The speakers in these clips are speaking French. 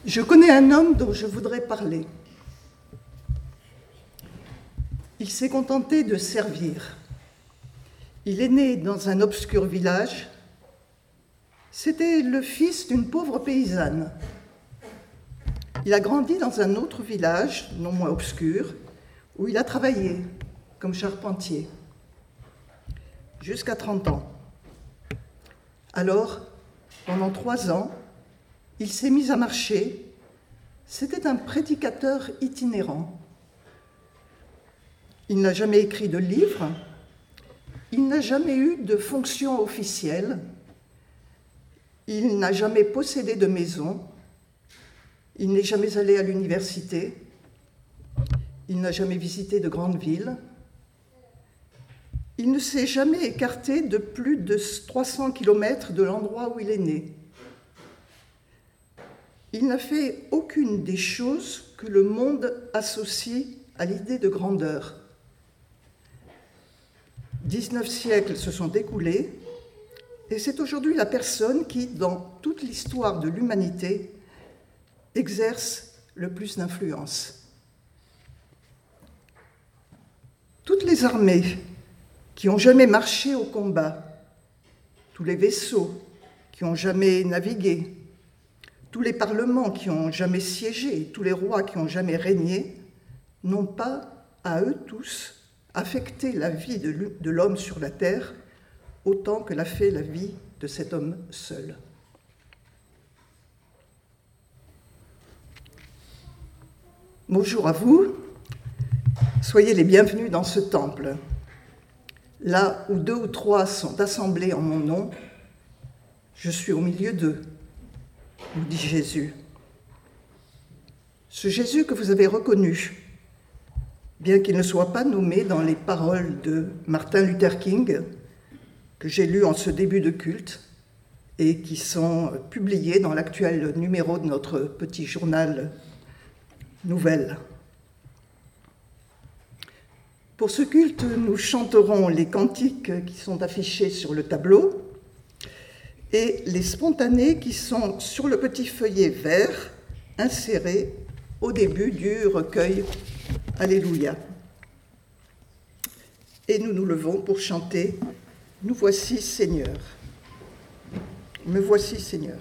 Je connais un homme dont je voudrais parler. Il s'est contenté de servir. Il est né dans un obscur village. C'était le fils d'une pauvre paysanne. Il a grandi dans un autre village, non moins obscur, où il a travaillé comme charpentier, jusqu'à 30 ans. Alors, pendant 3 ans, il s'est mis à marcher. C'était un prédicateur itinérant. Il n'a jamais écrit de livre, il n'a jamais eu de fonction officielle, il n'a jamais possédé de maison, il n'est jamais allé à l'université, il n'a jamais visité de grandes villes, il ne s'est jamais écarté de plus de 300 km de l'endroit où il est né. Il n'a fait aucune des choses que le monde associe à l'idée de grandeur. 19 siècles se sont écoulés et c'est aujourd'hui la personne qui, dans toute l'histoire de l'humanité, exerce le plus d'influence. Toutes les armées qui ont jamais marché au combat, tous les vaisseaux qui ont jamais navigué, tous les parlements qui ont jamais siégé, tous les rois qui ont jamais régné, n'ont pas, à eux tous, affecté la vie de l'homme sur la terre autant que l'a fait la vie de cet homme seul. Bonjour à vous, soyez les bienvenus dans ce temple. Là où 2 ou 3 sont assemblés en mon nom, je suis au milieu d'eux, nous dit Jésus. Ce Jésus que vous avez reconnu, bien qu'il ne soit pas nommé dans les paroles de Martin Luther King, que j'ai lues en ce début de culte et qui sont publiées dans l'actuel numéro de notre petit journal Nouvelles. Pour ce culte, nous chanterons les cantiques qui sont affichés sur le tableau et les spontanés qui sont sur le petit feuillet vert inséré au début du recueil Alléluia. Et nous nous levons pour chanter « Nous voici Seigneur ». Me voici Seigneur.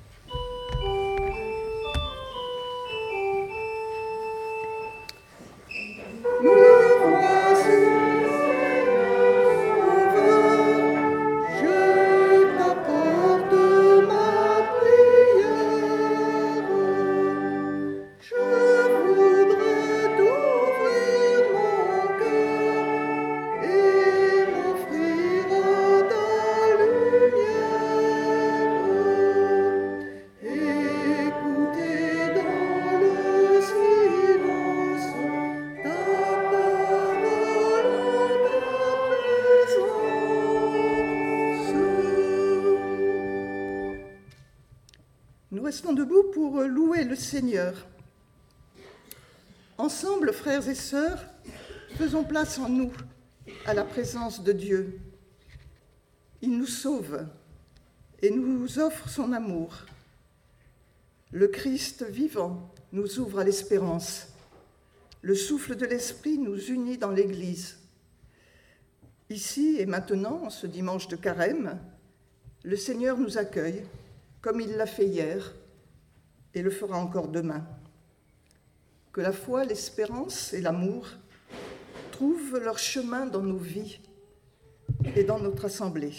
Nous restons debout pour louer le Seigneur. Ensemble, frères et sœurs, faisons place en nous à la présence de Dieu. Il nous sauve et nous offre son amour. Le Christ vivant nous ouvre à l'espérance. Le souffle de l'Esprit nous unit dans l'Église. Ici et maintenant, en ce dimanche de Carême, le Seigneur nous accueille, comme il l'a fait hier et le fera encore demain. Que la foi, l'espérance et l'amour trouvent leur chemin dans nos vies et dans notre assemblée.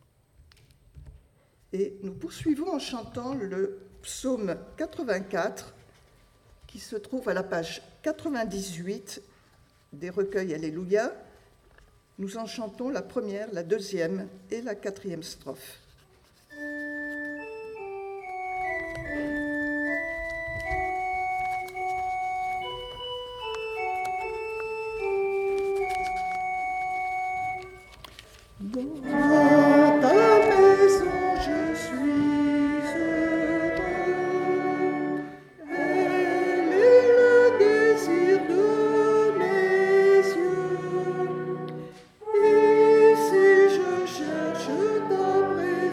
Et nous poursuivons en chantant le psaume 84 qui se trouve à la page 98 des recueils Alléluia. Nous en chantons la première, la deuxième et la 4e strophe. Cherche ta présence.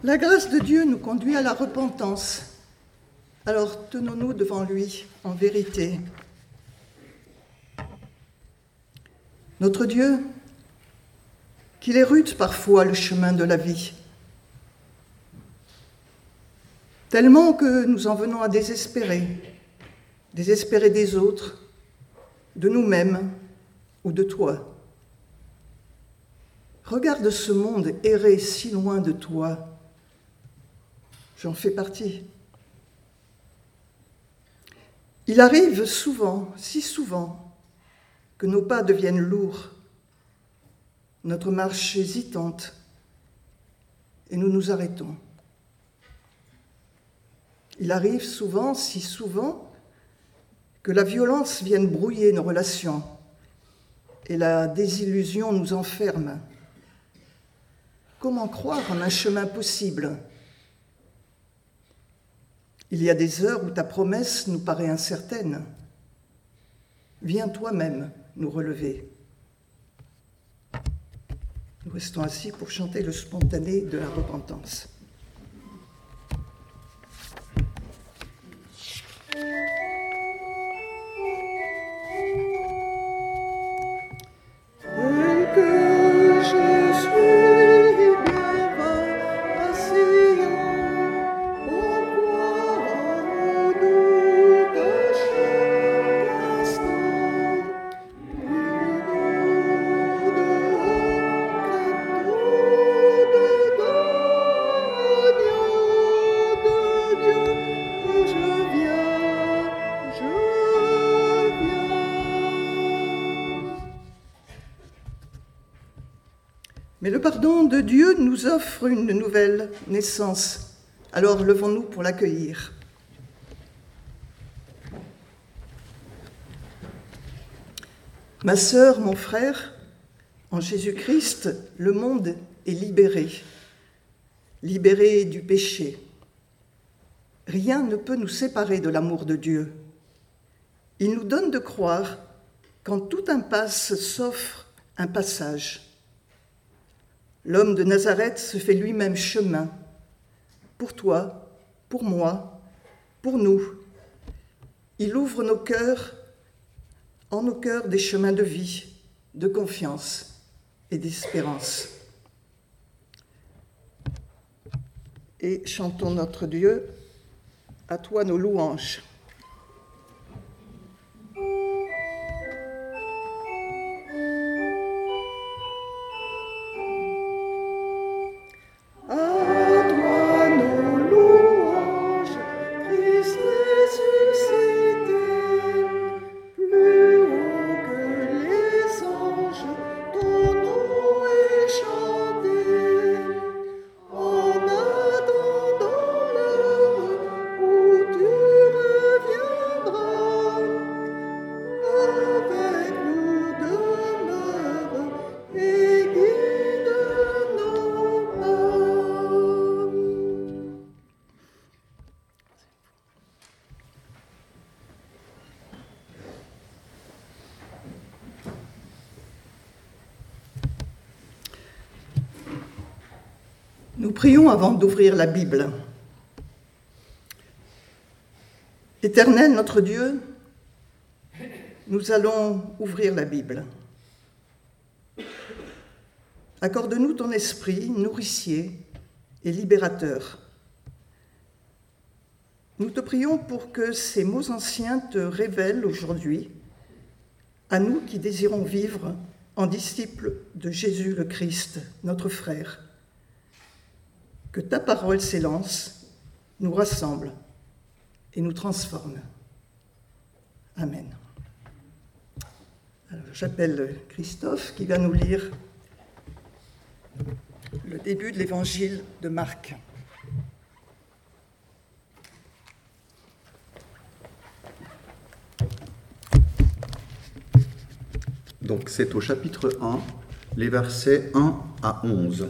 La grâce de Dieu nous conduit à la repentance. Alors tenons-nous devant lui en vérité. Notre Dieu, qu'il est rude parfois le chemin de la vie, tellement que nous en venons à désespérer des autres, de nous-mêmes ou de toi. Regarde ce monde errer si loin de toi. J'en fais partie. Il arrive souvent, si souvent, que nos pas deviennent lourds, notre marche hésitante, et nous nous arrêtons. Il arrive souvent, si souvent, que la violence vienne brouiller nos relations et la désillusion nous enferme. Comment croire en un chemin possible ? Il y a des heures où ta promesse nous paraît incertaine. Viens toi-même nous relever. Nous restons assis pour chanter le spontané de la repentance. Mais le pardon de Dieu nous offre une nouvelle naissance. Alors levons-nous pour l'accueillir. Ma sœur, mon frère, en Jésus-Christ, le monde est libéré, libéré du péché. Rien ne peut nous séparer de l'amour de Dieu. Il nous donne de croire qu'en toute impasse s'offre un passage. L'homme de Nazareth se fait lui-même chemin, pour toi, pour moi, pour nous. Il ouvre en nos cœurs des chemins de vie, de confiance et d'espérance. Et chantons notre Dieu, à toi nos louanges. Nous prions avant d'ouvrir la Bible. Éternel notre Dieu, nous allons ouvrir la Bible. Accorde-nous ton esprit nourricier et libérateur. Nous te prions pour que ces mots anciens te révèlent aujourd'hui, à nous qui désirons vivre en disciples de Jésus le Christ, notre frère. Que ta parole s'élance, nous rassemble et nous transforme. Amen. Alors, j'appelle Christophe qui va nous lire le début de l'évangile de Marc. Donc c'est au chapitre 1, les versets 1 à 11.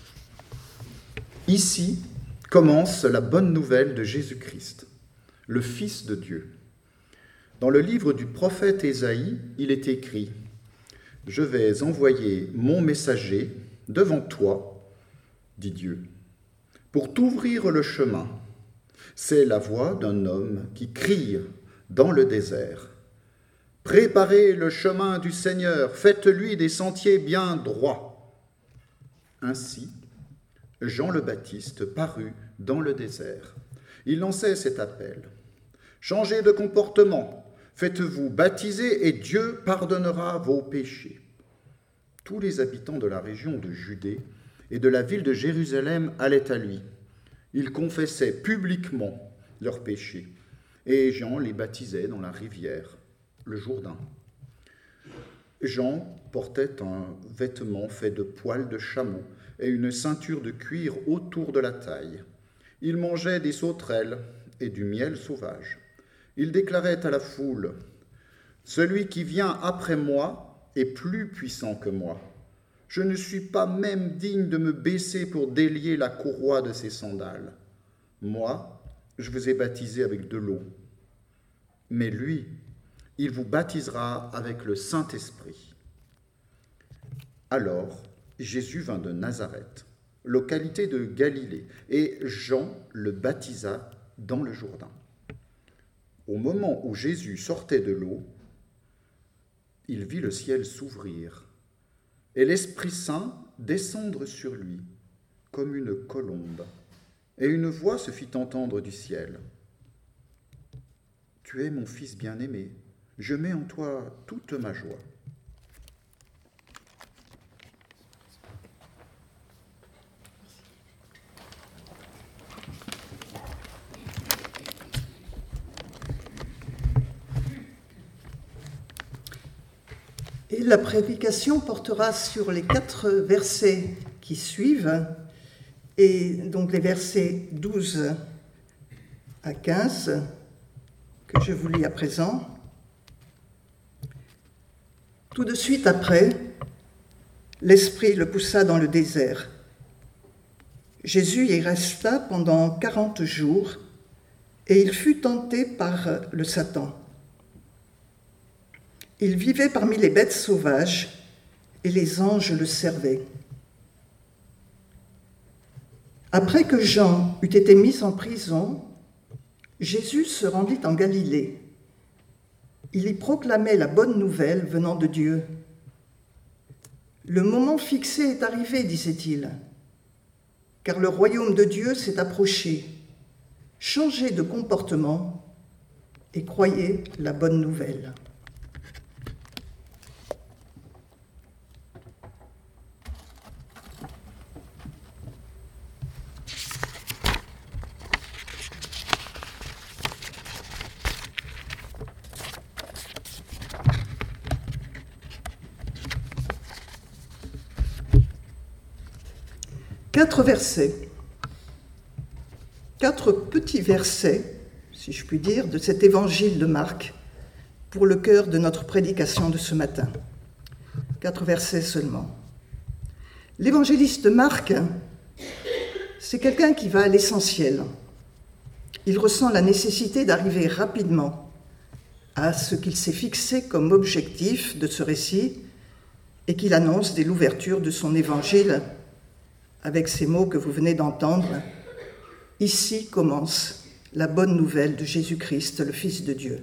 Ici commence la bonne nouvelle de Jésus-Christ, le Fils de Dieu. Dans le livre du prophète Ésaïe, il est écrit « Je vais envoyer mon messager devant toi, dit Dieu, pour t'ouvrir le chemin. C'est la voix d'un homme qui crie dans le désert. Préparez le chemin du Seigneur, faites-lui des sentiers bien droits. Ainsi, Jean le Baptiste parut dans le désert. Il lançait cet appel. Changez de comportement, faites-vous baptiser et Dieu pardonnera vos péchés. Tous les habitants de la région de Judée et de la ville de Jérusalem allaient à lui. Ils confessaient publiquement leurs péchés et Jean les baptisait dans la rivière, le Jourdain. Jean portait un vêtement fait de poils de chameau et une ceinture de cuir autour de la taille. Il mangeait des sauterelles et du miel sauvage. Il déclarait à la foule, « Celui qui vient après moi est plus puissant que moi. Je ne suis pas même digne de me baisser pour délier la courroie de ses sandales. Moi, je vous ai baptisé avec de l'eau. Mais lui, il vous baptisera avec le Saint-Esprit. » Alors, Jésus vint de Nazareth, localité de Galilée, et Jean le baptisa dans le Jourdain. Au moment où Jésus sortait de l'eau, il vit le ciel s'ouvrir et l'Esprit Saint descendre sur lui comme une colombe, et une voix se fit entendre du ciel. « Tu es mon Fils bien-aimé, je mets en toi toute ma joie. » Et la prédication portera sur les 4 versets qui suivent, et donc les versets 12 à 15, que je vous lis à présent. Tout de suite après, l'Esprit le poussa dans le désert. Jésus y resta pendant 40 jours, et il fut tenté par le Satan. Il vivait parmi les bêtes sauvages, et les anges le servaient. Après que Jean eut été mis en prison, Jésus se rendit en Galilée. Il y proclamait la bonne nouvelle venant de Dieu. Le moment fixé est arrivé, disait-il, car le royaume de Dieu s'est approché. Changez de comportement et croyez la bonne nouvelle. Quatre versets, 4 petits versets, si je puis dire, de cet évangile de Marc pour le cœur de notre prédication de ce matin. 4 versets seulement. L'évangéliste Marc, c'est quelqu'un qui va à l'essentiel. Il ressent la nécessité d'arriver rapidement à ce qu'il s'est fixé comme objectif de ce récit et qu'il annonce dès l'ouverture de son évangile avec ces mots que vous venez d'entendre. Ici commence la bonne nouvelle de Jésus-Christ, le Fils de Dieu.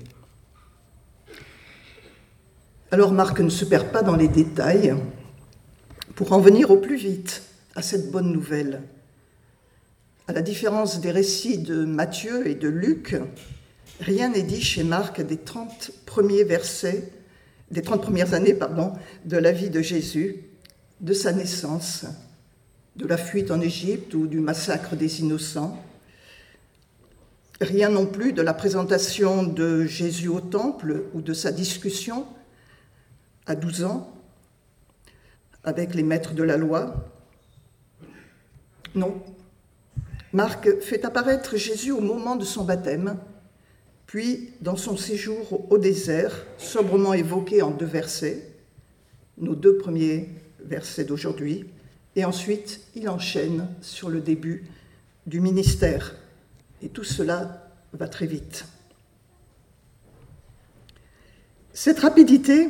Alors Marc ne se perd pas dans les détails pour en venir au plus vite à cette bonne nouvelle. À la différence des récits de Matthieu et de Luc, rien n'est dit chez Marc des 30 premières années de la vie de Jésus, de sa naissance, de la fuite en Égypte ou du massacre des innocents. Rien non plus de la présentation de Jésus au temple ou de sa discussion à 12 ans avec les maîtres de la loi. Non, Marc fait apparaître Jésus au moment de son baptême, puis dans son séjour au désert, sobrement évoqué en 2 versets, nos 2 premiers versets d'aujourd'hui, et ensuite il enchaîne sur le début du ministère. Et tout cela va très vite. Cette rapidité,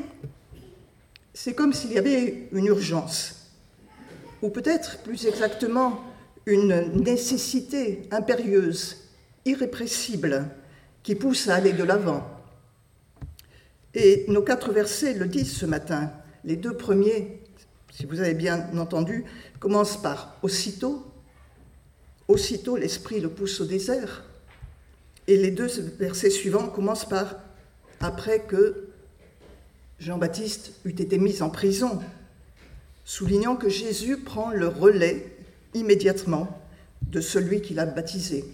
c'est comme s'il y avait une urgence, ou peut-être plus exactement une nécessité impérieuse, irrépressible, qui pousse à aller de l'avant. Et nos 4 versets le disent ce matin. Les 2 premiers, si vous avez bien entendu, commencent par « aussitôt ». Aussitôt, l'Esprit le pousse au désert. Et les 2 versets suivants commencent par « après que Jean-Baptiste eut été mis en prison », soulignant que Jésus prend le relais immédiatement de celui qui l'a baptisé.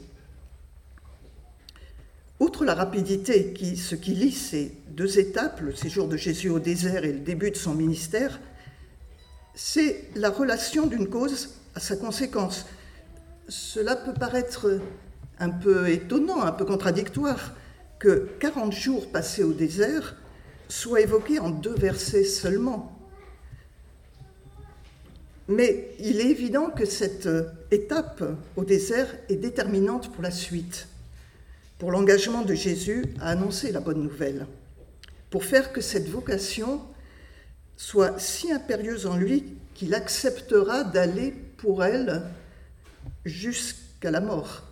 Outre la rapidité ce qui lie ces 2 étapes, le séjour de Jésus au désert et le début de son ministère, c'est la relation d'une cause à sa conséquence. Cela peut paraître un peu étonnant, un peu contradictoire, que 40 jours passés au désert soient évoqués en 2 versets seulement. Mais il est évident que cette étape au désert est déterminante pour la suite, pour l'engagement de Jésus à annoncer la bonne nouvelle, pour faire que cette vocation soit si impérieuse en lui qu'il acceptera d'aller pour elle jusqu'à la mort.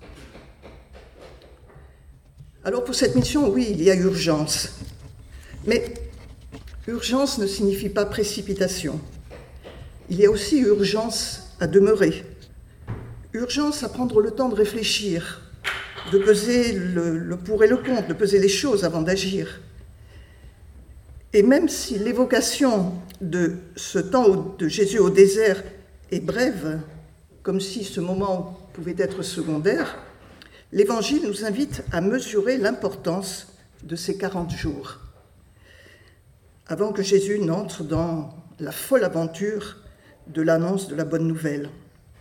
Alors pour cette mission, oui, il y a urgence. Mais urgence ne signifie pas précipitation. Il y a aussi urgence à demeurer, urgence à prendre le temps de réfléchir, de peser le pour et le contre, de peser les choses avant d'agir. Et même si l'évocation de ce temps de Jésus au désert est brève, comme si ce moment pouvait être secondaire, l'Évangile nous invite à mesurer l'importance de ces 40 jours, avant que Jésus n'entre dans la folle aventure de l'annonce de la bonne nouvelle.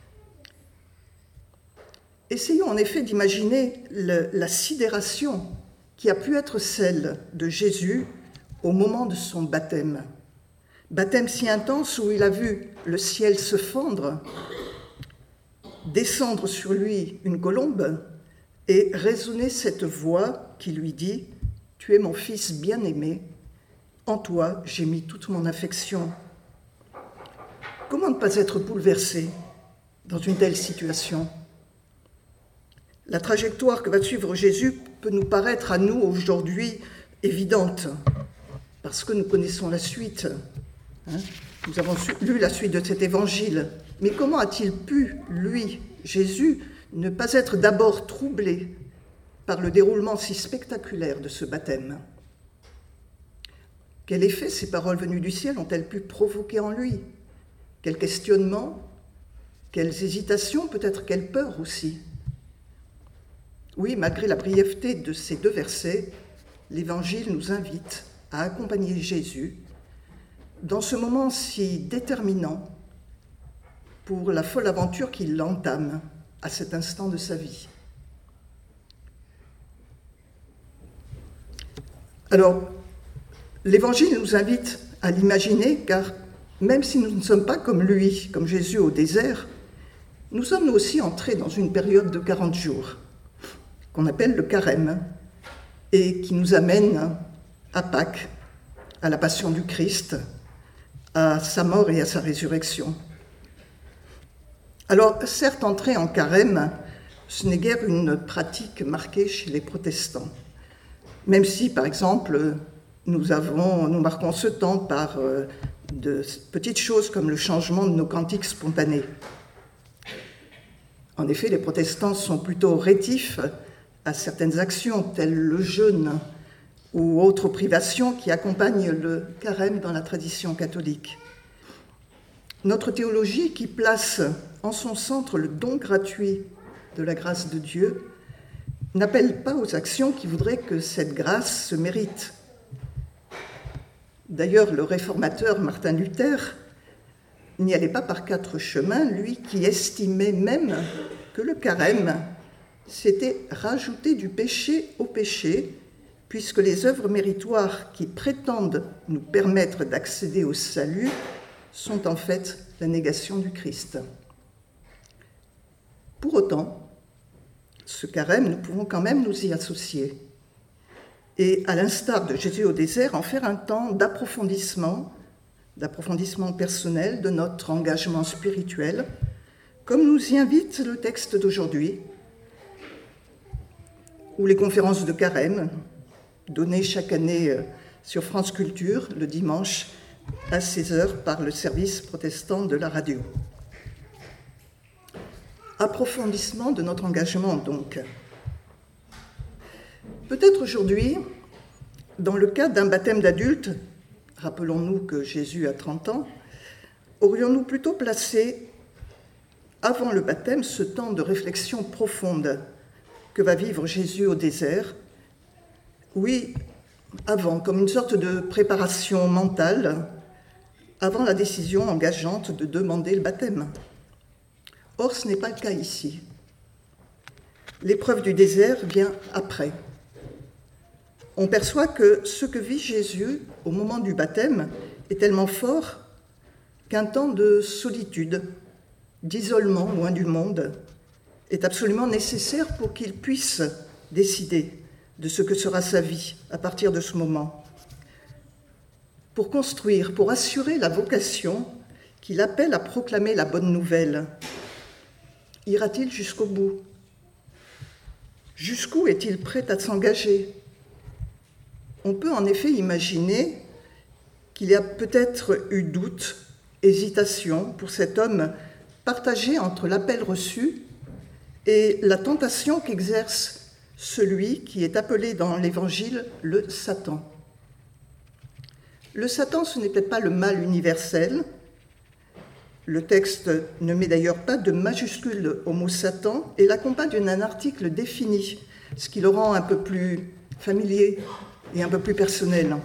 Essayons en effet d'imaginer la sidération qui a pu être celle de Jésus au moment de son baptême. Baptême si intense où il a vu le ciel se fendre, descendre sur lui une colombe et résonner cette voix qui lui dit « Tu es mon fils bien-aimé, en toi j'ai mis toute mon affection ». Comment ne pas être bouleversé dans une telle situation ? La trajectoire que va suivre Jésus peut nous paraître à nous aujourd'hui évidente, parce que nous connaissons la suite. Nous avons lu la suite de cet évangile. Mais comment a-t-il pu, lui, Jésus, ne pas être d'abord troublé par le déroulement si spectaculaire de ce baptême ? Quel effet ces paroles venues du ciel ont-elles pu provoquer en lui ? Quels questionnements, quelles hésitations, peut-être quelle peur aussi. Oui, malgré la brièveté de ces 2 versets, l'Évangile nous invite à accompagner Jésus dans ce moment si déterminant pour la folle aventure qu'il entame à cet instant de sa vie. Alors, l'Évangile nous invite à l'imaginer, car même si nous ne sommes pas comme lui, comme Jésus au désert, nous sommes nous aussi entrés dans une période de 40 jours, qu'on appelle le carême, et qui nous amène à Pâques, à la passion du Christ, à sa mort et à sa résurrection. Alors, certes, entrer en carême, ce n'est guère une pratique marquée chez les protestants, même si, par exemple, nous marquons ce temps par de petites choses comme le changement de nos cantiques spontanés. En effet, les protestants sont plutôt rétifs à certaines actions telles le jeûne ou autres privations qui accompagnent le carême dans la tradition catholique. Notre théologie, qui place en son centre le don gratuit de la grâce de Dieu, n'appelle pas aux actions qui voudraient que cette grâce se mérite. D'ailleurs, le réformateur Martin Luther n'y allait pas par 4 chemins, lui qui estimait même que le carême, c'était rajouter du péché au péché, puisque les œuvres méritoires qui prétendent nous permettre d'accéder au salut sont en fait la négation du Christ. Pour autant, ce carême, nous pouvons quand même nous y associer. Et à l'instar de Jésus au désert, en faire un temps d'approfondissement personnel de notre engagement spirituel, comme nous y invite le texte d'aujourd'hui, ou les conférences de carême, données chaque année sur France Culture, le dimanche à 16h par le service protestant de la radio. Approfondissement de notre engagement, donc. Peut-être aujourd'hui, dans le cadre d'un baptême d'adulte, rappelons-nous que Jésus a 30 ans, aurions-nous plutôt placé, avant le baptême, ce temps de réflexion profonde que va vivre Jésus au désert? Oui, avant, comme une sorte de préparation mentale, avant la décision engageante de demander le baptême. Or, ce n'est pas le cas ici. L'épreuve du désert vient après. On perçoit que ce que vit Jésus au moment du baptême est tellement fort qu'un temps de solitude, d'isolement loin du monde, est absolument nécessaire pour qu'il puisse décider de ce que sera sa vie à partir de ce moment. Pour construire, pour assurer la vocation qu'il appelle à proclamer la bonne nouvelle, ira-t-il jusqu'au bout? Jusqu'où est-il prêt à s'engager? On peut en effet imaginer qu'il y a peut-être eu doute, hésitation pour cet homme partagé entre l'appel reçu et la tentation qu'exerce celui qui est appelé dans l'Évangile le Satan. Le Satan, ce n'est peut-être pas le mal universel. Le texte ne met d'ailleurs pas de majuscule au mot Satan et l'accompagne d'un article défini, ce qui le rend un peu plus familier et un peu plus personnel.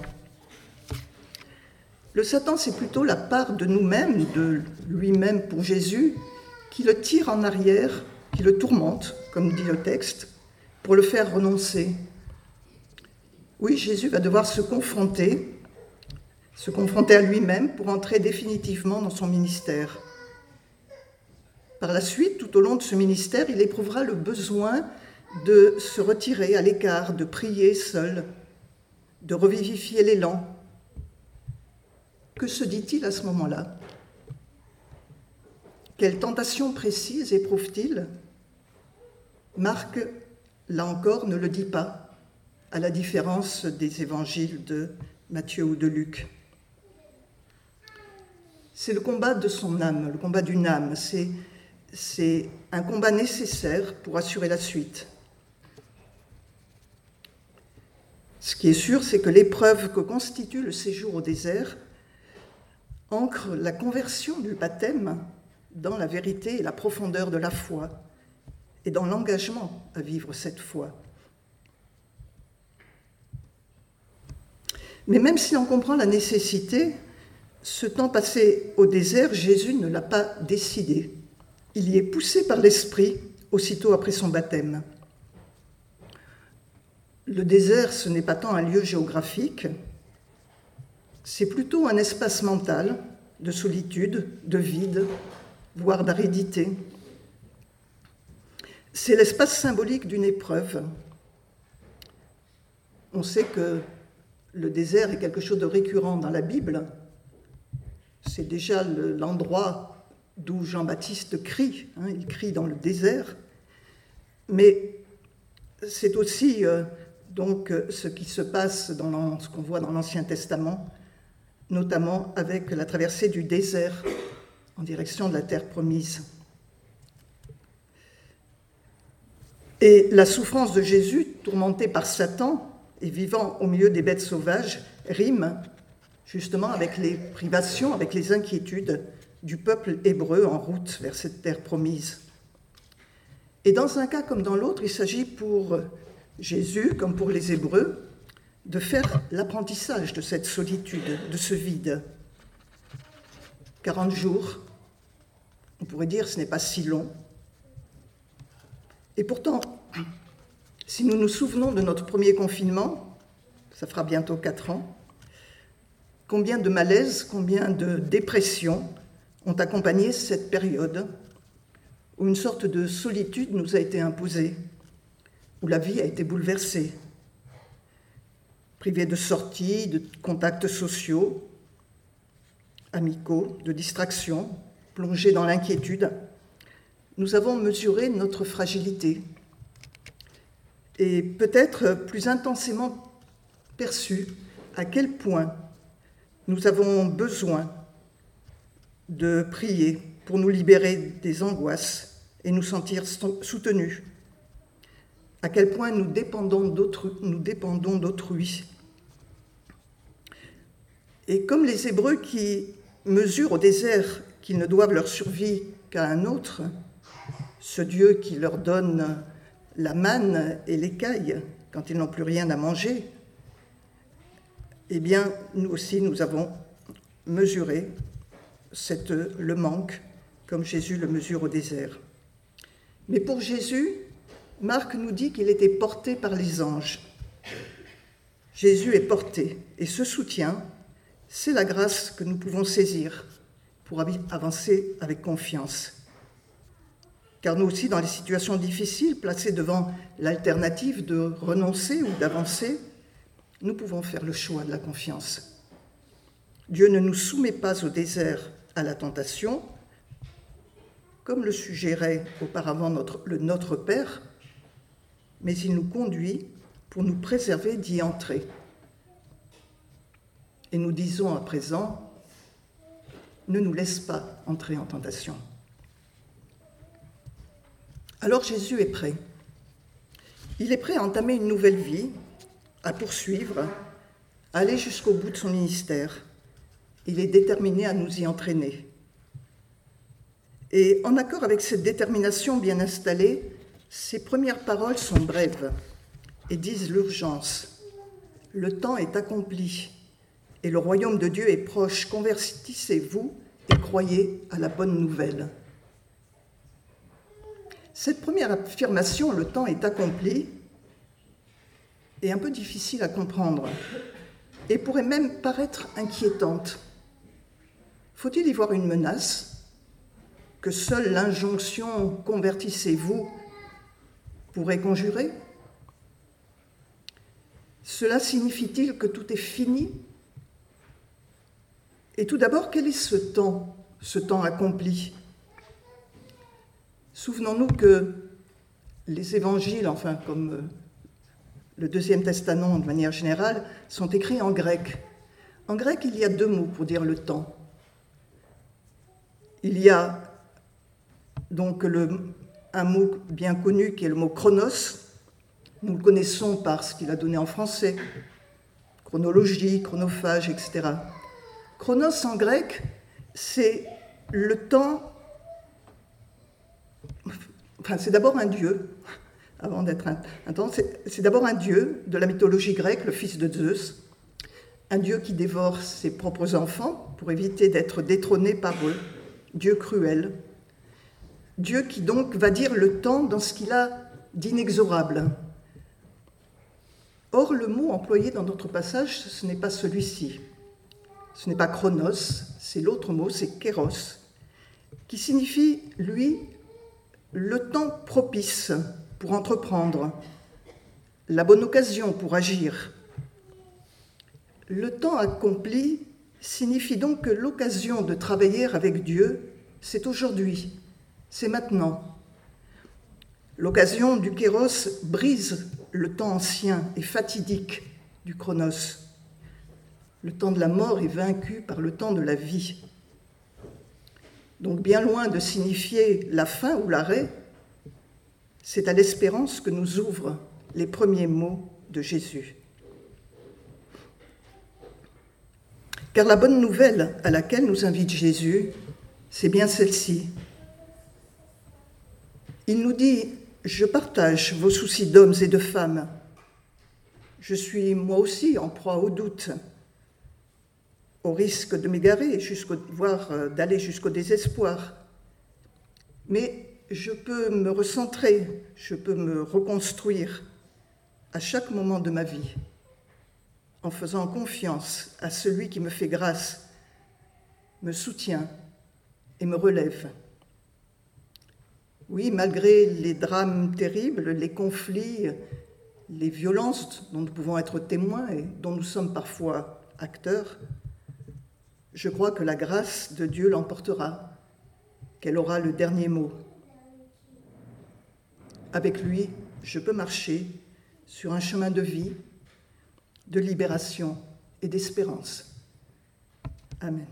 Le Satan, c'est plutôt la part de nous-mêmes, de lui-même pour Jésus, qui le tire en arrière, qui le tourmente, comme dit le texte, pour le faire renoncer. Oui, Jésus va devoir se confronter à lui-même pour entrer définitivement dans son ministère. Par la suite, tout au long de ce ministère, il éprouvera le besoin de se retirer à l'écart, de prier seul, de revivifier l'élan. Que se dit-il à ce moment-là? Quelle tentation précise éprouve-t-il? Marc, là encore, ne le dit pas, à la différence des évangiles de Matthieu ou de Luc. C'est le combat de son âme, le combat d'une âme. C'est un combat nécessaire pour assurer la suite. Ce qui est sûr, c'est que l'épreuve que constitue le séjour au désert ancre la conversion du baptême dans la vérité et la profondeur de la foi et dans l'engagement à vivre cette foi. Mais même si l'on comprend la nécessité, ce temps passé au désert, Jésus ne l'a pas décidé. Il y est poussé par l'Esprit aussitôt après son baptême. Le désert, ce n'est pas tant un lieu géographique, c'est plutôt un espace mental de solitude, de vide, voire d'aridité. C'est l'espace symbolique d'une épreuve. On sait que le désert est quelque chose de récurrent dans la Bible. C'est déjà l'endroit d'où Jean-Baptiste crie. Il crie dans le désert. Mais c'est aussi donc ce qui se passe ce qu'on voit dans l'Ancien Testament, notamment avec la traversée du désert en direction de la terre promise. Et la souffrance de Jésus, tourmenté par Satan et vivant au milieu des bêtes sauvages, rime justement avec les privations, avec les inquiétudes du peuple hébreu en route vers cette terre promise. Et dans un cas comme dans l'autre, il s'agit pour Jésus, comme pour les Hébreux, de faire l'apprentissage de cette solitude, de ce vide. 40 jours, on pourrait dire, ce n'est pas si long. Et pourtant, si nous nous souvenons de notre premier confinement, ça fera bientôt 4 ans, combien de malaises, combien de dépressions ont accompagné cette période où une sorte de solitude nous a été imposée, où la vie a été bouleversée, privée de sorties, de contacts sociaux, amicaux, de distractions, plongée dans l'inquiétude, nous avons mesuré notre fragilité et peut-être plus intensément perçu à quel point nous avons besoin de prier pour nous libérer des angoisses et nous sentir soutenus, à quel point nous dépendons d'autrui. Et comme les Hébreux qui mesurent au désert qu'ils ne doivent leur survie qu'à un autre, ce Dieu qui leur donne la manne et l'écaille quand ils n'ont plus rien à manger, eh bien, nous aussi, nous avons mesuré le manque, comme Jésus le mesure au désert. Mais pour Jésus, Marc nous dit qu'il était porté par les anges. Jésus est porté, et ce soutien, c'est la grâce que nous pouvons saisir pour avancer avec confiance. Car nous aussi, dans les situations difficiles, placés devant l'alternative de renoncer ou d'avancer, nous pouvons faire le choix de la confiance. Dieu ne nous soumet pas au désert à la tentation, comme le suggérait auparavant notre Père, mais il nous conduit pour nous préserver d'y entrer. Et nous disons à présent, ne nous laisse pas entrer en tentation. Alors Jésus est prêt. Il est prêt à entamer une nouvelle vie, à poursuivre, à aller jusqu'au bout de son ministère. Il est déterminé à nous y entraîner. Et en accord avec cette détermination bien installée, ses premières paroles sont brèves et disent l'urgence. Le temps est accompli et le royaume de Dieu est proche. Convertissez-vous et croyez à la bonne nouvelle. Cette première affirmation, le temps est accompli, est un peu difficile à comprendre et pourrait même paraître inquiétante. Faut-il y voir une menace que seule l'injonction « convertissez-vous » pourrait conjurer? Cela signifie-t-il que tout est fini? Et tout d'abord, quel est ce temps accompli? Souvenons-nous que les évangiles, enfin comme le Deuxième Testament de manière générale, sont écrits en grec. En grec, il y a deux mots pour dire le temps. Il y a donc un mot bien connu qui est le mot chronos. Nous le connaissons par ce qu'il a donné en français, chronologie, chronophage, etc. Chronos en grec, c'est le temps, enfin c'est d'abord un dieu, avant d'être un temps, c'est d'abord un dieu de la mythologie grecque, le fils de Zeus, un dieu qui dévore ses propres enfants pour éviter d'être détrôné par eux, Dieu cruel, Dieu qui donc va dire le temps dans ce qu'il a d'inexorable. Or, le mot employé dans notre passage, ce n'est pas celui-ci. Ce n'est pas chronos, c'est l'autre mot, c'est kéros, qui signifie, lui, le temps propice pour entreprendre, la bonne occasion pour agir. Le temps accompli signifie donc que l'occasion de travailler avec Dieu, c'est aujourd'hui, c'est maintenant. L'occasion du kéros brise le temps ancien et fatidique du chronos. Le temps de la mort est vaincu par le temps de la vie. Donc bien loin de signifier la fin ou l'arrêt, c'est à l'espérance que nous ouvrent les premiers mots de Jésus. Car la bonne nouvelle à laquelle nous invite Jésus, c'est bien celle-ci. Il nous dit « Je partage vos soucis d'hommes et de femmes. Je suis moi aussi en proie au doute, au risque de m'égarer, voire d'aller jusqu'au désespoir. Mais je peux me recentrer, je peux me reconstruire à chaque moment de ma vie, en faisant confiance à celui qui me fait grâce, me soutient et me relève. Oui, malgré les drames terribles, les conflits, les violences dont nous pouvons être témoins et dont nous sommes parfois acteurs, je crois que la grâce de Dieu l'emportera, qu'elle aura le dernier mot. Avec lui, je peux marcher sur un chemin de vie, de libération et d'espérance. Amen.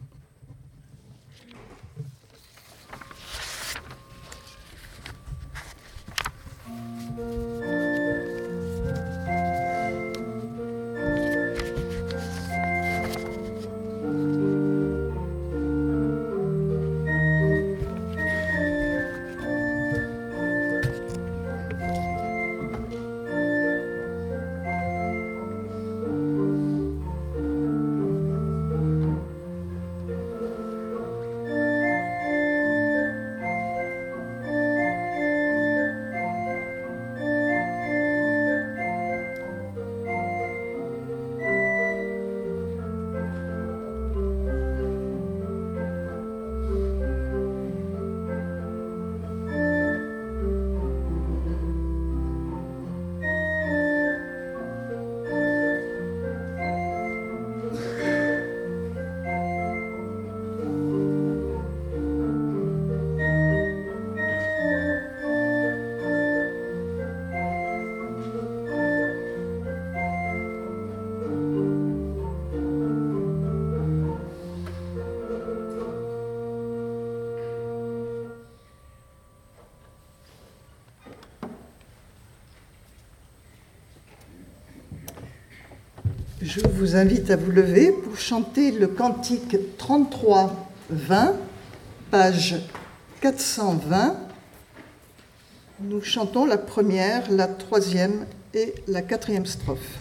Je vous invite à vous lever pour chanter le cantique 33-20, page 420. Nous chantons la première, la troisième et la quatrième strophe.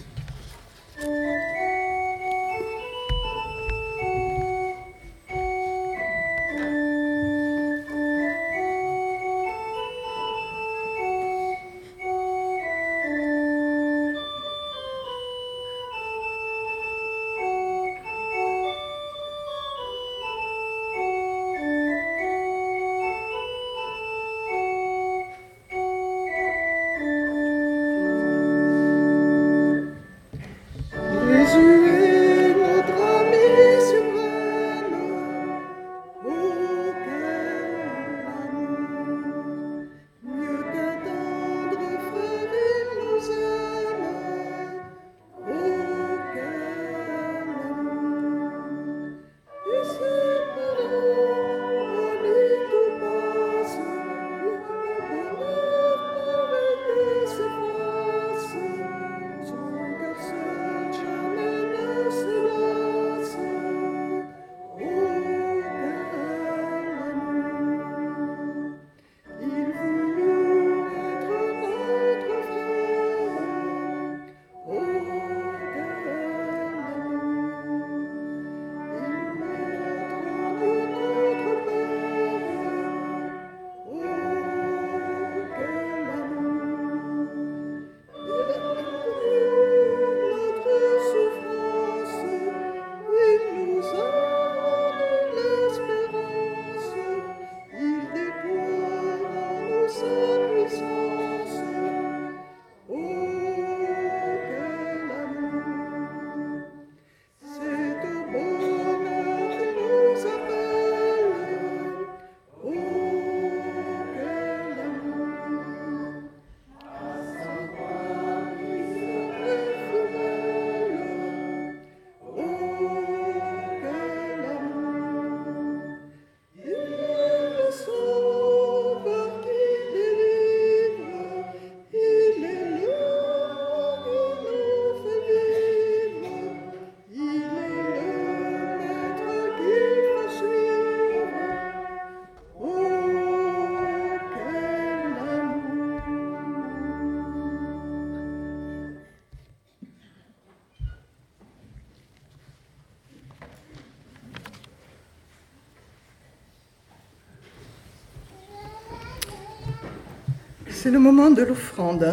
C'est le moment de l'offrande.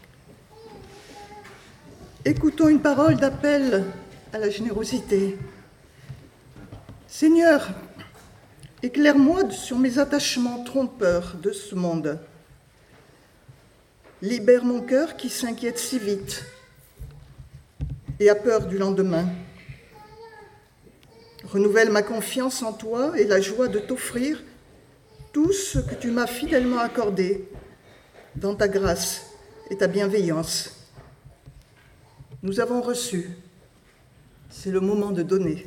Écoutons une parole d'appel à la générosité. Seigneur, éclaire-moi sur mes attachements trompeurs de ce monde. Libère mon cœur qui s'inquiète si vite et a peur du lendemain. Renouvelle ma confiance en toi et la joie de t'offrir tout ce que tu m'as fidèlement accordé dans ta grâce et ta bienveillance. Nous avons reçu. C'est le moment de donner.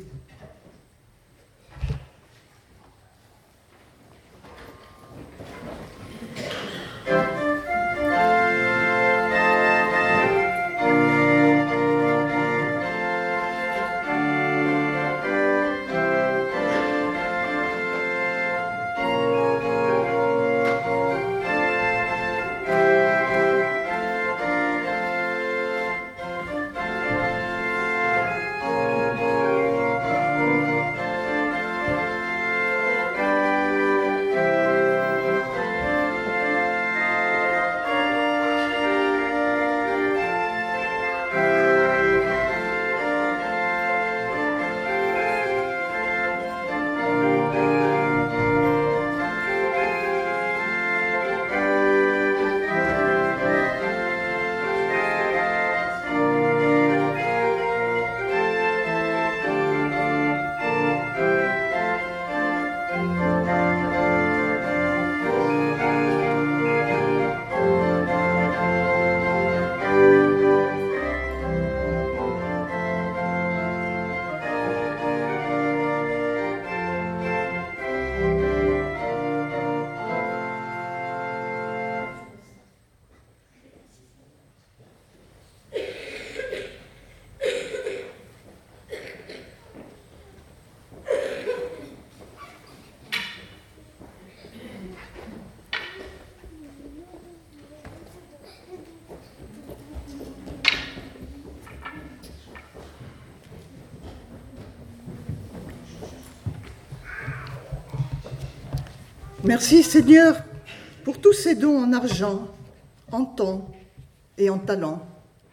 Merci Seigneur pour tous ces dons en argent, en temps et en talent.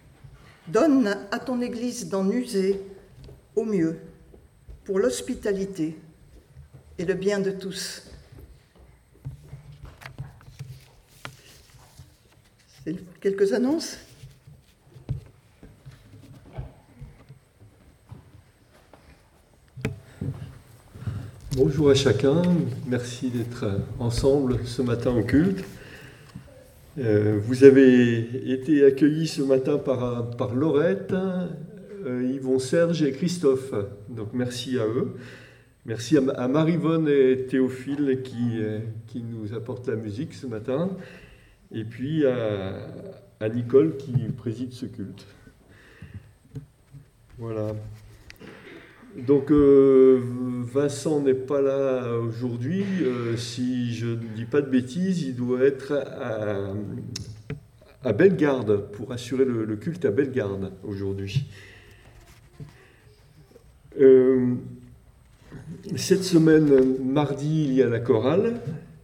Donne à ton Église d'en user au mieux pour l'hospitalité et le bien de tous. C'est quelques annonces. Bonjour à chacun, merci d'être ensemble ce matin au culte. Vous avez été accueillis ce matin par Laurette, Yvon, Serge et Christophe, donc merci à eux. Merci à Marivonne et Théophile qui nous apportent la musique ce matin, et puis à Nicole qui préside ce culte. Voilà. Donc Vincent n'est pas là aujourd'hui, si je ne dis pas de bêtises, il doit être à Bellegarde pour assurer le culte à Bellegarde aujourd'hui. Cette semaine, mardi, il y a la chorale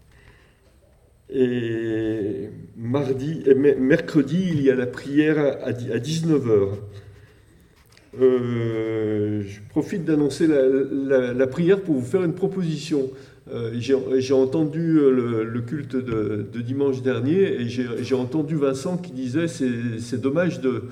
et mercredi, il y a la prière à 19h. Je profite d'annoncer la prière pour vous faire une proposition. J'ai entendu le culte de dimanche dernier et j'ai entendu Vincent qui disait c'est dommage de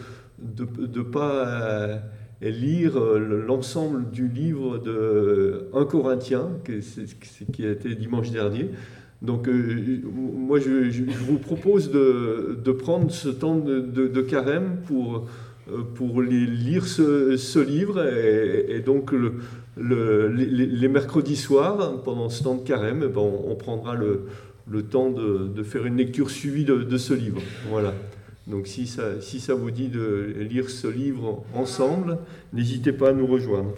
pas lire l'ensemble du livre de 1 Corinthiens qui a été dimanche dernier. Donc moi je vous propose de prendre ce temps de carême pour lire ce livre et donc les mercredis soirs, pendant ce temps de carême, on prendra le temps de faire une lecture suivie de ce livre. Voilà. Donc si ça vous dit de lire ce livre ensemble, n'hésitez pas à nous rejoindre.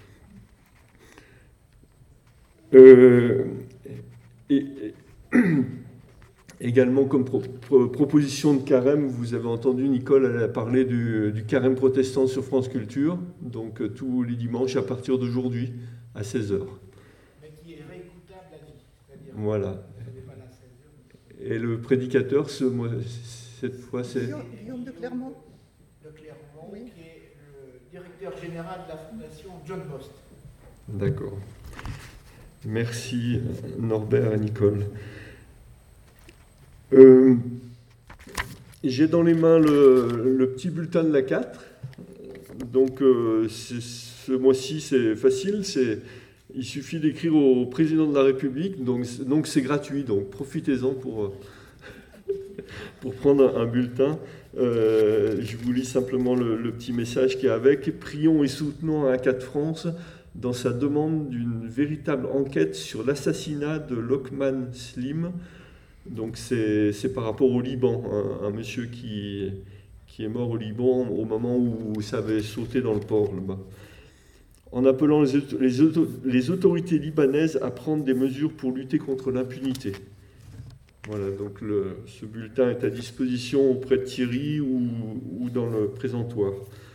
Également, comme proposition de carême, vous avez entendu Nicole, elle a parlé du carême protestant sur France Culture, donc tous les dimanches à partir d'aujourd'hui à 16h. Mais qui est réécoutable à vie. C'est-à-dire voilà. Et le prédicateur, cette fois, c'est Guillaume de Clermont. De Clermont, oui. Qui est le directeur général de la fondation John Bost. D'accord. Merci Norbert et Nicole. J'ai dans les mains le petit bulletin de la 4. Donc ce mois-ci c'est facile, il suffit d'écrire au président de la République, donc c'est gratuit, donc profitez-en pour pour prendre un bulletin. Je vous lis simplement le petit message qui est avec. Prions et soutenons Aaca de France dans sa demande d'une véritable enquête sur l'assassinat de Lokman Slim. Donc c'est par rapport au Liban, un monsieur qui est mort au Liban au moment où ça avait sauté dans le port là-bas. En appelant les autorités libanaises à prendre des mesures pour lutter contre l'impunité. Voilà, donc ce bulletin est à disposition auprès de Thierry ou dans le présentoir.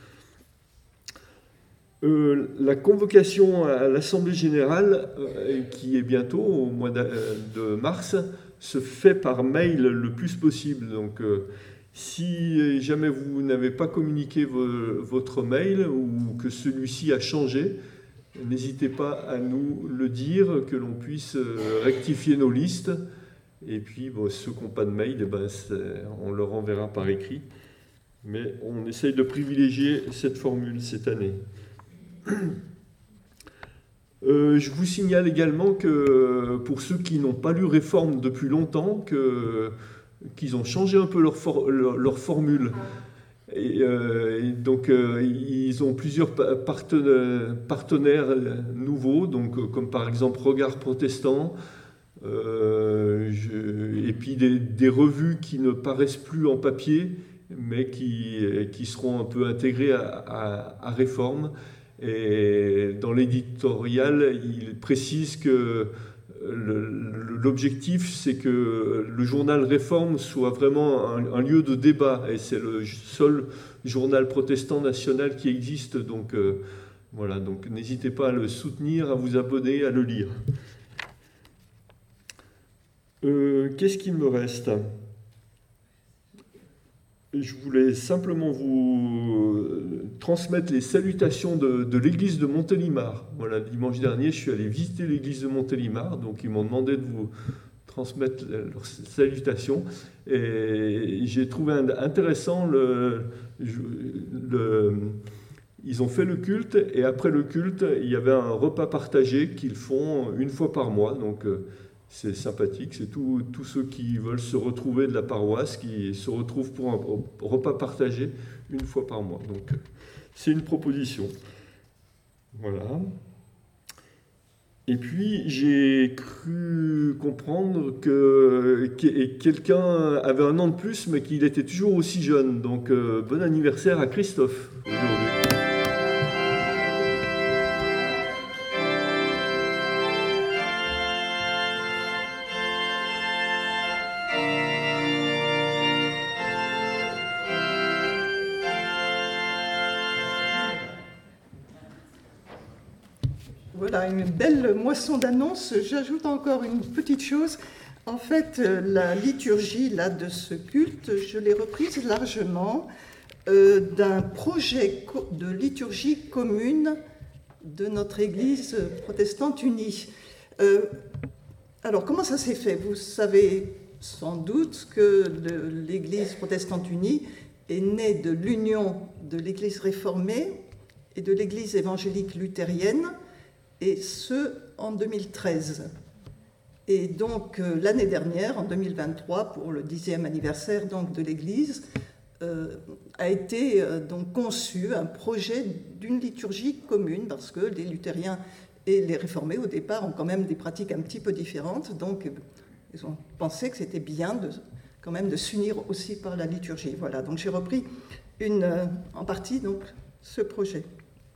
La convocation à l'Assemblée générale, qui est bientôt au mois de mars, se fait par mail le plus possible. Donc, si jamais vous n'avez pas communiqué votre mail ou que celui-ci a changé, n'hésitez pas à nous le dire, que l'on puisse rectifier nos listes. Et puis, ceux qui n'ont pas de mail, on leur enverra par écrit. Mais on essaye de privilégier cette formule cette année. Je vous signale également que pour ceux qui n'ont pas lu Réforme depuis longtemps, qu'ils ont changé un peu leur formule. Et donc, ils ont plusieurs partenaires nouveaux, donc, comme par exemple Regard Protestant, et puis des revues qui ne paraissent plus en papier, mais qui seront un peu intégrées à Réforme. Et dans l'éditorial, il précise que l'objectif, c'est que le journal Réforme soit vraiment un lieu de débat. Et c'est le seul journal protestant national qui existe. Donc voilà, donc n'hésitez pas à le soutenir, à vous abonner, à le lire. Qu'est-ce qu'il me reste ? Je voulais simplement vous transmettre les salutations de l'église de Montélimar. Voilà, dimanche dernier, je suis allé visiter l'église de Montélimar, donc ils m'ont demandé de vous transmettre leurs salutations. Et j'ai trouvé intéressant, ils ont fait le culte, et après le culte, il y avait un repas partagé qu'ils font une fois par mois. Donc, c'est sympathique, c'est tous ceux qui veulent se retrouver de la paroisse, qui se retrouvent pour un repas partagé une fois par mois. Donc, c'est une proposition. Voilà. Et puis, j'ai cru comprendre que quelqu'un avait un an de plus, mais qu'il était toujours aussi jeune. Donc, bon anniversaire à Christophe aujourd'hui. Voilà, une belle moisson d'annonces. J'ajoute encore une petite chose. En fait, la liturgie là, de ce culte, je l'ai reprise largement d'un projet de liturgie commune de notre Église protestante unie. Alors, comment ça s'est fait ? Vous savez sans doute que l'Église protestante unie est née de l'union de l'Église réformée et de l'Église évangélique luthérienne, et ce, en 2013. Et donc, l'année dernière, en 2023, pour le 10e anniversaire donc, de l'Église, a été donc conçu un projet d'une liturgie commune, parce que les luthériens et les réformés, au départ, ont quand même des pratiques un petit peu différentes, donc ils ont pensé que c'était bien quand même de s'unir aussi par la liturgie. Voilà, donc j'ai repris en partie donc, ce projet.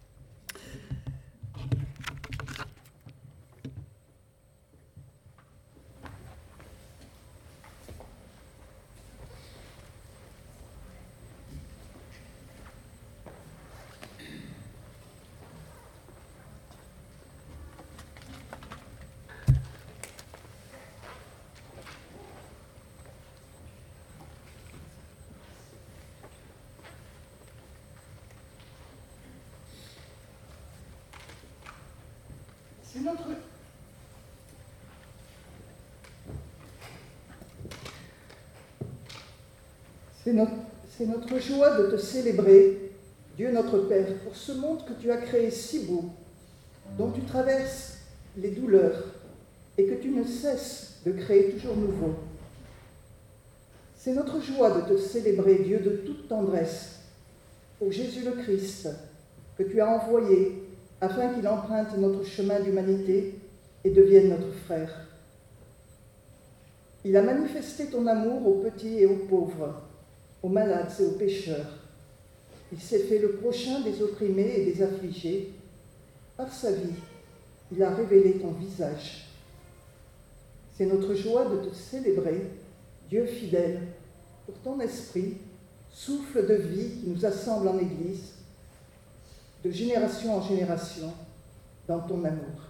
C'est notre joie de te célébrer, Dieu notre Père, pour ce monde que tu as créé si beau, dont tu traverses les douleurs et que tu ne cesses de créer toujours nouveau. C'est notre joie de te célébrer, Dieu de toute tendresse, pour Jésus le Christ, que tu as envoyé afin qu'il emprunte notre chemin d'humanité et devienne notre frère. Il a manifesté ton amour aux petits et aux pauvres, aux malades et aux pécheurs. Il s'est fait le prochain des opprimés et des affligés. Par sa vie, il a révélé ton visage. C'est notre joie de te célébrer, Dieu fidèle, pour ton esprit, souffle de vie qui nous assemble en Église, de génération en génération, dans ton amour.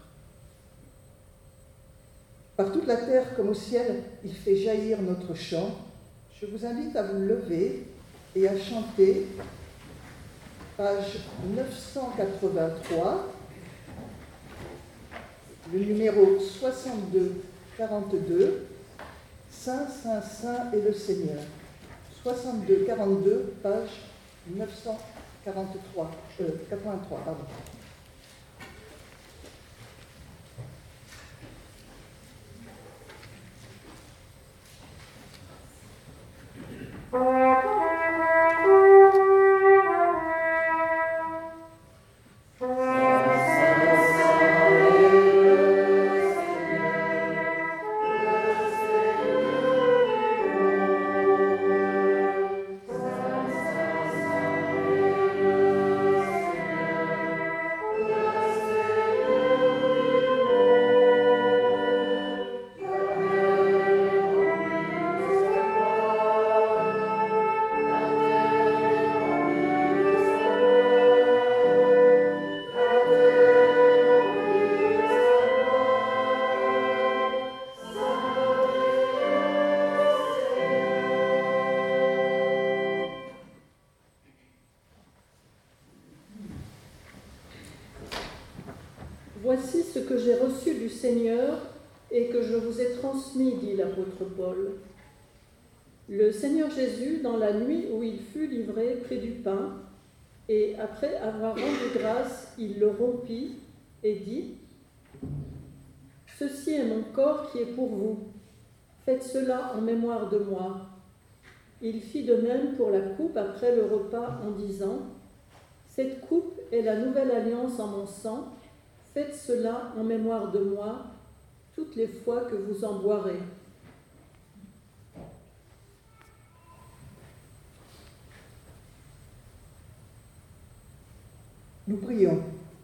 Par toute la terre comme au ciel, il fait jaillir notre chant. Je vous invite à vous lever et à chanter, page 983, le numéro 62-42, Saint, Saint, Saint est le Seigneur. 62-42, page 983, 83, pardon. Voici ce que j'ai reçu du Seigneur et que je vous ai transmis, dit l'apôtre Paul. Le Seigneur Jésus, dans la nuit où il fut livré, prit du pain, et après avoir rendu grâce, il le rompit et dit : « Ceci est mon corps qui est pour vous. Faites cela en mémoire de moi. » Il fit de même pour la coupe après le repas en disant : « Cette coupe est la nouvelle alliance en mon sang. Faites cela en mémoire de moi toutes les fois que vous en boirez. » Nous prions.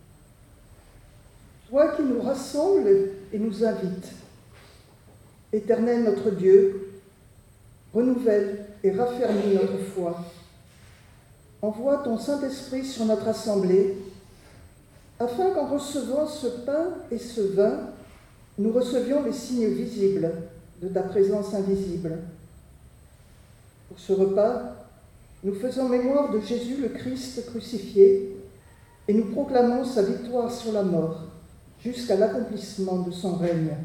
Toi qui nous rassembles et nous invites, Éternel notre Dieu, renouvelle et raffermis notre foi. Envoie ton Saint-Esprit sur notre assemblée, afin qu'en recevant ce pain et ce vin, nous recevions les signes visibles de ta présence invisible. Pour ce repas, nous faisons mémoire de Jésus le Christ crucifié et nous proclamons sa victoire sur la mort jusqu'à l'accomplissement de son règne.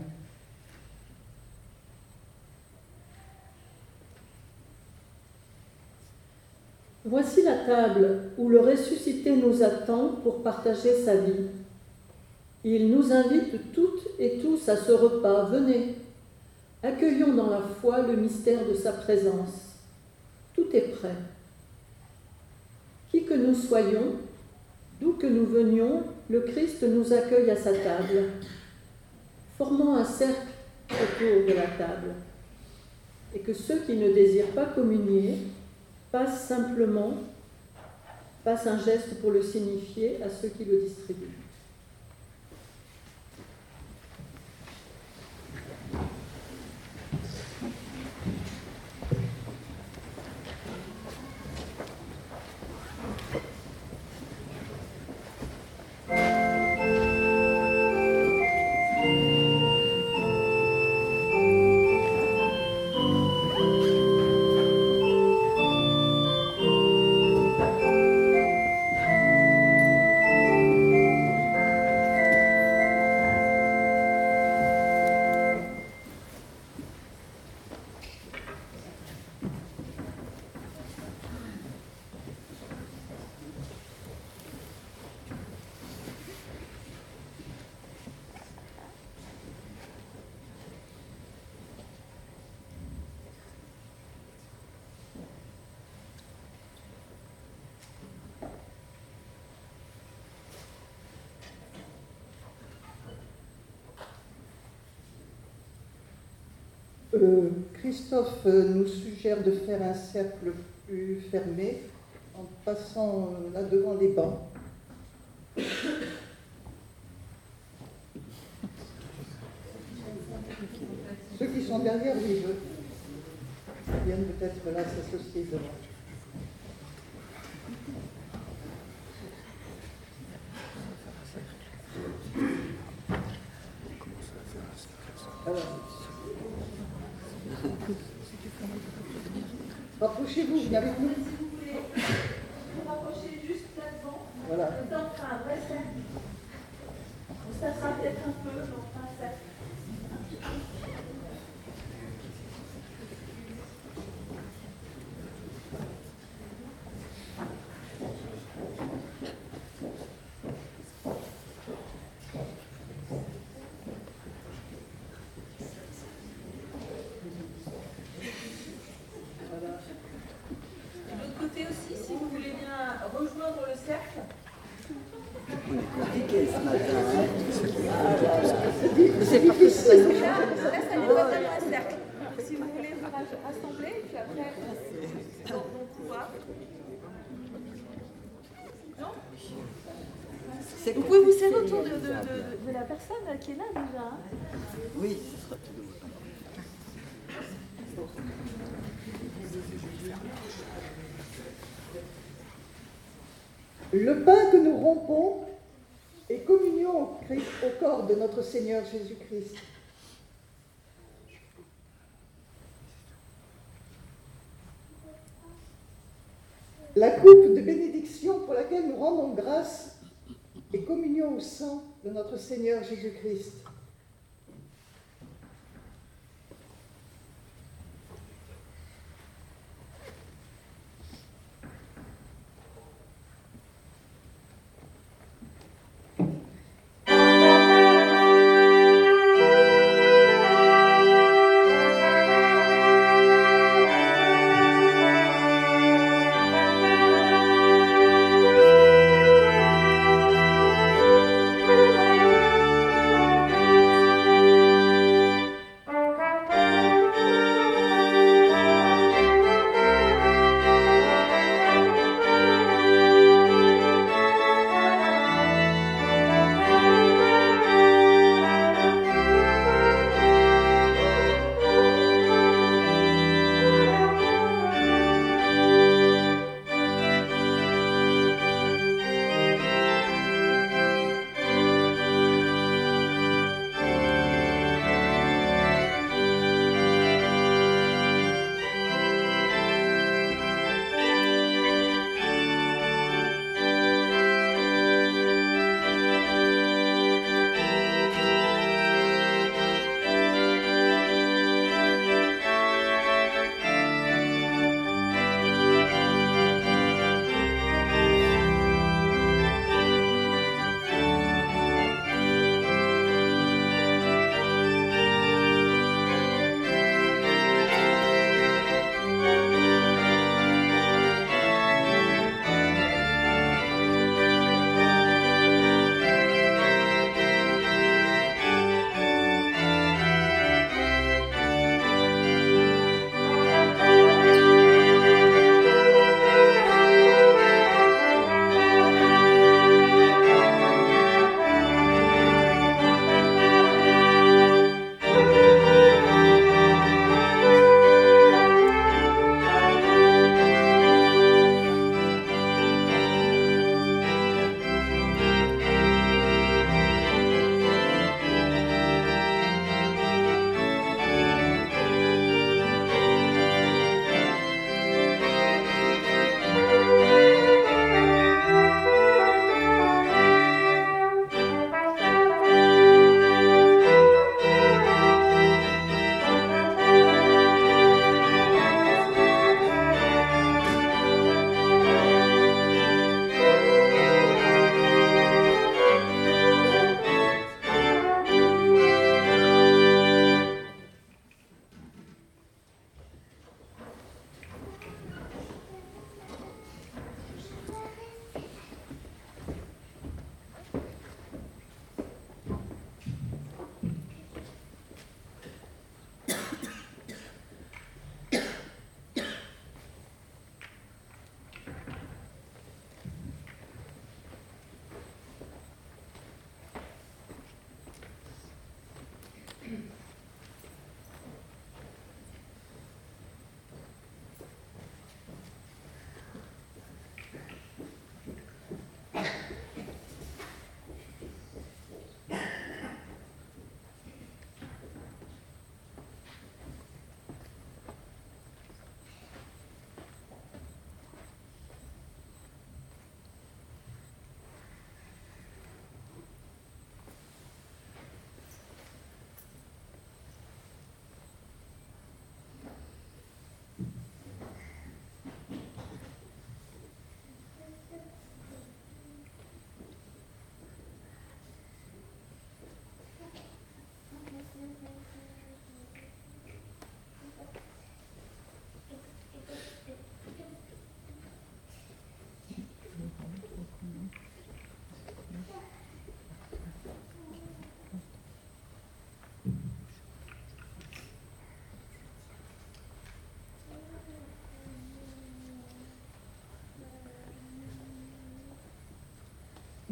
Voici la table où le ressuscité nous attend pour partager sa vie. Il nous invite toutes et tous à ce repas. Venez, accueillons dans la foi le mystère de sa présence. Tout est prêt. Qui que nous soyons, d'où que nous venions, le Christ nous accueille à sa table. Formons un cercle autour de la table, et que ceux qui ne désirent pas communier passent un geste pour le signifier à ceux qui le distribuent. Christophe nous suggère de faire un cercle plus fermé en passant là devant les bancs. Ceux qui sont derrière, oui, viennent peut-être là s'associer devant. Alors, rapprochez-vous, venez avec nous. Si vous voulez vous rapprocher juste là-devant, Voilà. le temps de faire un vrai cercle. Ça sera peut-être un peu, mais on fera un cercle. De l'autre côté aussi, si vous voulez bien rejoindre le cercle. C'est difficile. Là, ça n'est pas vraiment un cercle. Si vous voulez vous rassembler, et puis après, dans le couloir. Non ? Vous pouvez vous serrer autour de la personne qui est là déjà. Hein. Oui. Le pain que nous rompons est communion au corps de notre Seigneur Jésus-Christ. La coupe de bénédiction pour laquelle nous rendons grâce est communion au sang de notre Seigneur Jésus-Christ.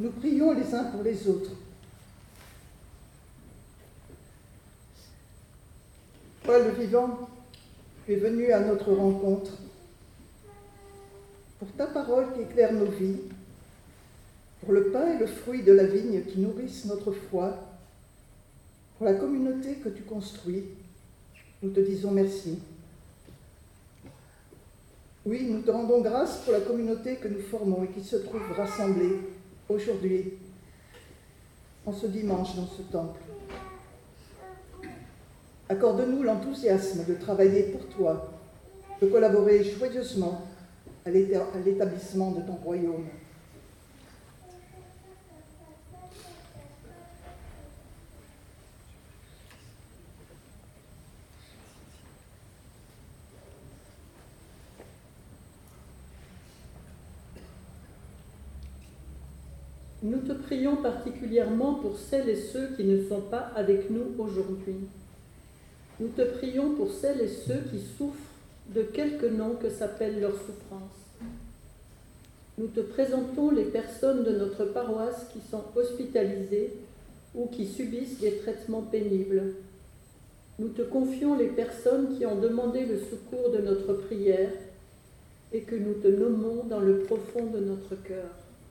nous prions les uns pour les autres. Toi, le vivant, tu es venu à notre rencontre pour ta parole qui éclaire nos vies, pour le pain et le fruit de la vigne qui nourrissent notre foi, pour la communauté que tu construis. Nous te disons merci. Oui, nous te rendons grâce pour la communauté que nous formons et qui se trouve rassemblée aujourd'hui, en ce dimanche dans ce temple. Accorde-nous l'enthousiasme de travailler pour toi, de collaborer joyeusement à l'établissement de ton royaume. Nous te prions particulièrement pour celles et ceux qui ne sont pas avec nous aujourd'hui. Nous te prions pour celles et ceux qui souffrent de quelque nom que s'appelle leur souffrance. Nous te présentons les personnes de notre paroisse qui sont hospitalisées ou qui subissent des traitements pénibles. Nous te confions les personnes qui ont demandé le secours de notre prière et que nous te nommons dans le profond de notre cœur.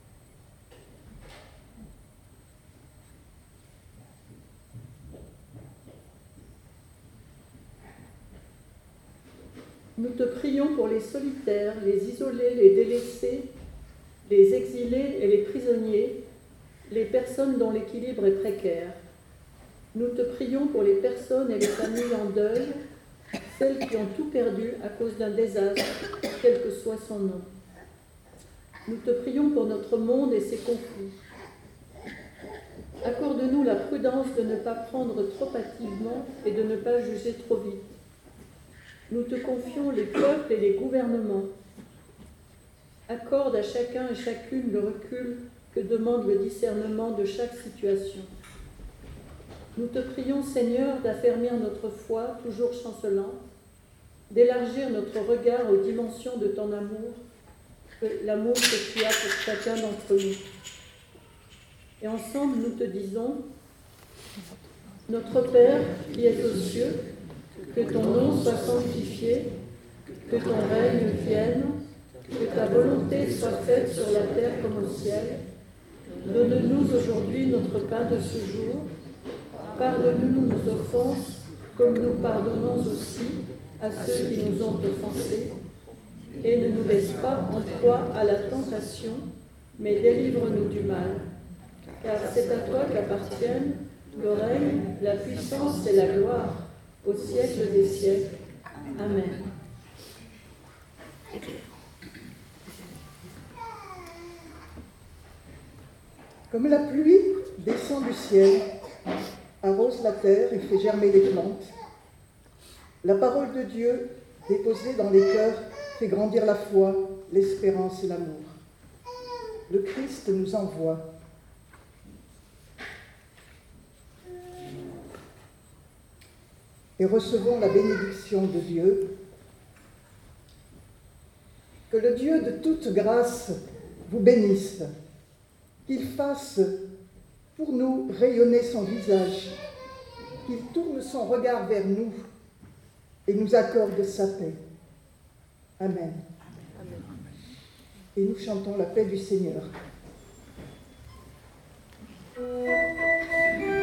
Nous te prions pour les solitaires, les isolés, les délaissés, les exilés et les prisonniers, les personnes dont l'équilibre est précaire. Nous te prions pour les personnes et les familles en deuil, celles qui ont tout perdu à cause d'un désastre, quel que soit son nom. Nous te prions pour notre monde et ses conflits. Accorde-nous la prudence de ne pas prendre trop hâtivement et de ne pas juger trop vite. Nous te confions les peuples et les gouvernements. Accorde à chacun et chacune le recul que demande le discernement de chaque situation. Nous te prions, Seigneur, d'affermir notre foi, toujours chancelante, d'élargir notre regard aux dimensions de ton amour, l'amour que tu as pour chacun d'entre nous. Et ensemble, nous te disons, notre Père qui es aux cieux, que ton nom soit sanctifié, que ton règne vienne, que ta volonté soit faite sur la terre comme au ciel. Donne-nous aujourd'hui notre pain de ce jour. Pardonne-nous nos offenses, comme nous pardonnons aussi à ceux qui nous ont offensés. Et ne nous laisse pas en proie à la tentation, mais délivre-nous du mal. Car c'est à toi qu'appartiennent le règne, la puissance et la gloire, au siècle des siècles. Amen. Comme la pluie descend du ciel, arrose la terre et fait germer les plantes, la parole de Dieu déposée dans les cœurs fait grandir la foi, l'espérance et l'amour. Le Christ nous envoie. Et recevons la bénédiction de Dieu. Que le Dieu de toute grâce vous bénisse, qu'il fasse pour nous rayonner son visage, qu'il tourne son regard vers nous et nous accorde sa paix. Amen. Amen. Et nous chantons la paix du Seigneur.